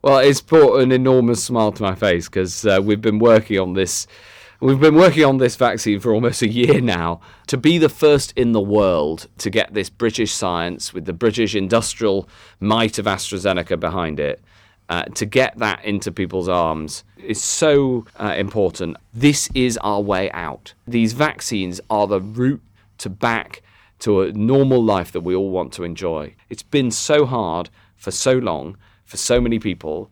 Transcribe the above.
Well, it's brought an enormous smile to my face because we've been working on this. We've been working on this vaccine for almost a year now. To be the first in the world to get this British science with the British industrial might of AstraZeneca behind it, to get that into people's arms is so important. This is our way out. These vaccines are the route back to a normal life that we all want to enjoy. It's been so hard for so long, for so many people,